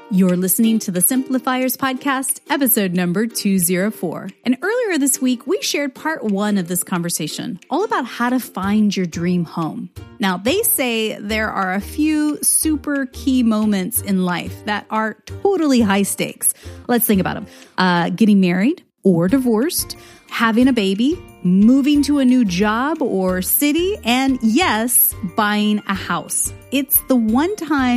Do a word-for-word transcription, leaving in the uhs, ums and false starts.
You're listening to the Simplifiers Podcast, episode number two oh four. And earlier this week, we shared part one of this conversation, all about how to find your dream home. Now, they say there are a few super key moments in life that are totally high stakes. Let's think about them. Uh, getting married or divorced, having a baby, moving to a new job or city, and yes, buying a house. It's the one time